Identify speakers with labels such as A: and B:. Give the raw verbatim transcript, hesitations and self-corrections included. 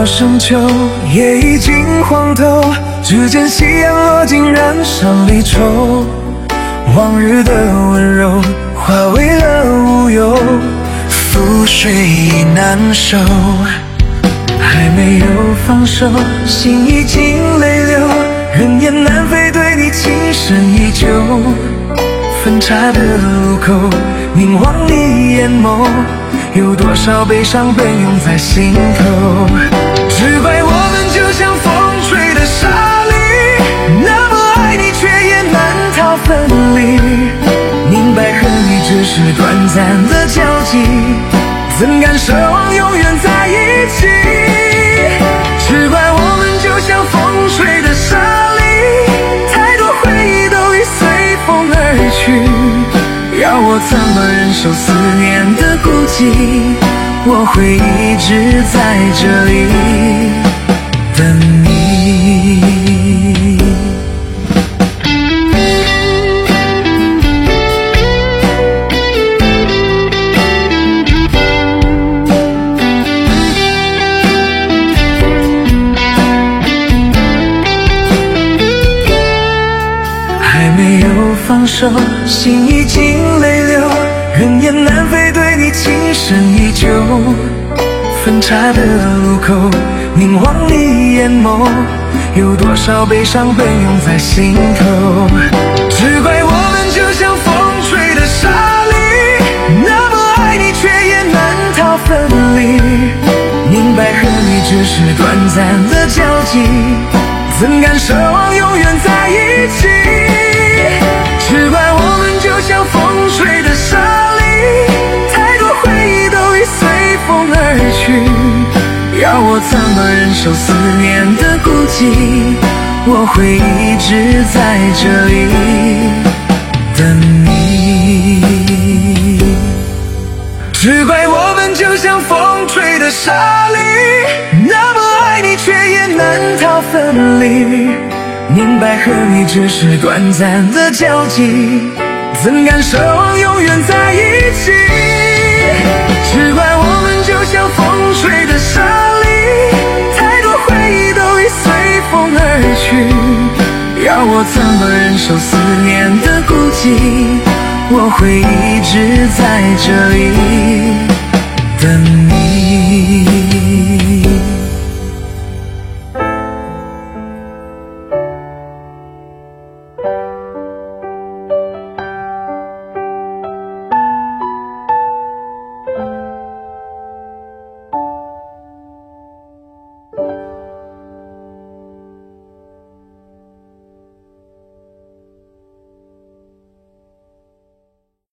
A: 深秋，夜已经黄透，只见夕阳落尽，染上离愁。往日的温柔化为了乌有，覆水已难收。还没有放手，心已经泪流，人言难飞，对你情深依旧。分岔的路口，凝望你眼眸，有多少悲伤奔涌在心头。只怪我们就像风吹的沙砾，那么爱你却也难逃分离。明白和你只是短暂的交集，怎敢奢望永远在一起。只怪我们就像风吹的沙砾，太多回忆都已随风而去。要我怎么忍受思念的孤寂，我会一直在这里等你。还没有放手，心已经泪流，人言难飞，对你情深依旧。分岔的路口，凝望你眼眸，有多少悲伤奔涌在心头。只怪我们就像风吹的沙砾，那么爱你却也难逃分离。明白和你只是短暂的交集，怎敢奢望永远在一起。只怪我们就像风吹的沙砾，太多回忆都已随风而去。要我怎么忍受思念的孤寂，我会一直在这里等你。只怪我们就像风吹的沙砾，那么爱你却也难逃分离。明白和你只是短暂的交集，怎敢奢望永远在一起。只怪我们就像风吹的沙砾，太多回忆都已随风而去。要我怎么忍受思念的孤寂，我会一直在这里